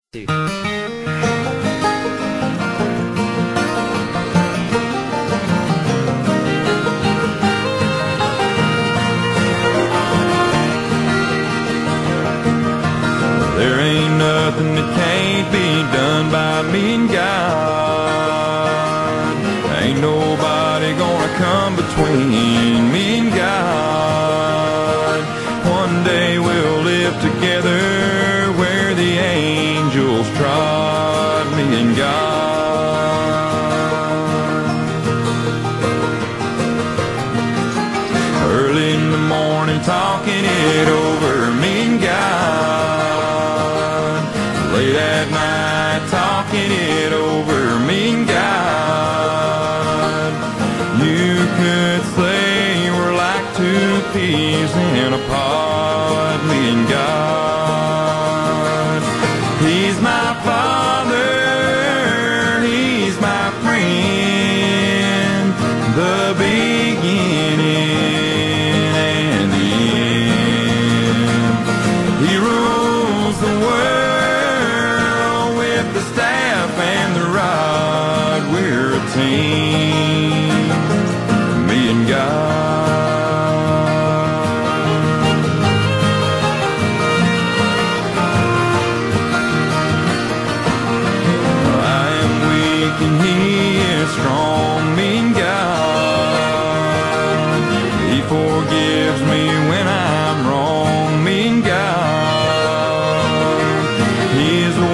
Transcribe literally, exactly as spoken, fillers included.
There ain't nothing that can't be done by me and God. Ain't nobody gonna come between me and God. One day we'll live together where the angels trod, me and God. Early in the morning talking it over, me and God. Late at night talking it over, me and God. You could say we're like two peas in a pod, me and God. He's my Father, He's my friend, the beginning and the end. He rules the world with the staff and the rod. We're a team, me and God. I am weak and He is strong, me and God. He forgives me when I'm wrong, me and God. His